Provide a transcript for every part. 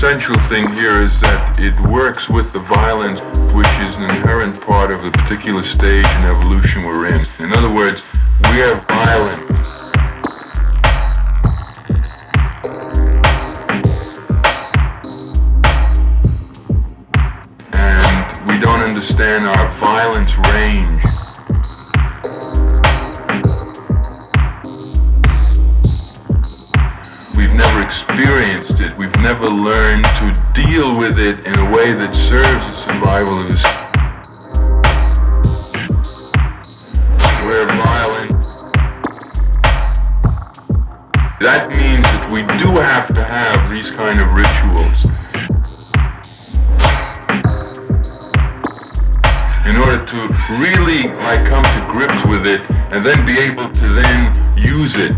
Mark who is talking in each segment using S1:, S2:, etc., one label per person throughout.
S1: essential thing here is that it works with the violence, which is an inherent part of the particular stage in evolution we're in. In other words, we are violent. And we don't understand our violence range. We've never experienced it. We've never learned to deal with it in a way that serves the survival of the We're violent. That means that we do have to have these kind of rituals in order to really come to grips with it and then be able to then use it.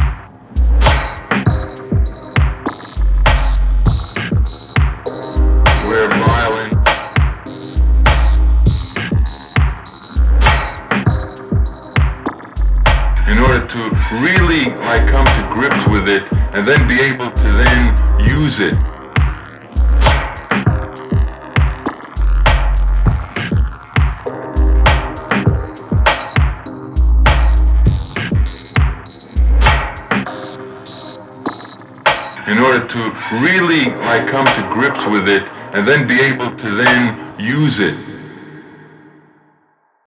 S1: We're violent. In order to really come to grips with it and then be able to then use it. In order to really come to grips with it and then be able to then use it.